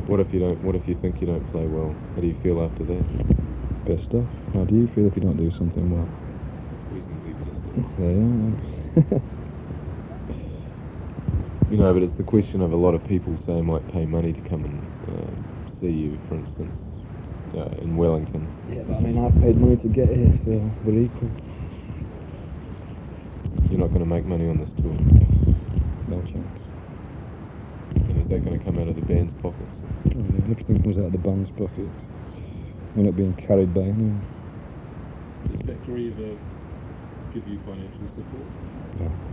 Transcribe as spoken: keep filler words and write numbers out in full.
What if you don't? What if you think you don't play well? How do you feel after that? Best stuff. How do you feel if you don't do something well? Reasonably pissed. There you are. You know, but it's the question of a lot of people say might pay money to come and uh, see you, for instance, uh, in Wellington. Yeah, but I mean, I've paid money to get here, so we're equal. You're not going to make money on this tour. No chance. And is that going to come out of the band's pockets? Oh, yeah, everything comes out of the band's pockets. We're not being carried by anyone. Does Factory ever give you financial support? No.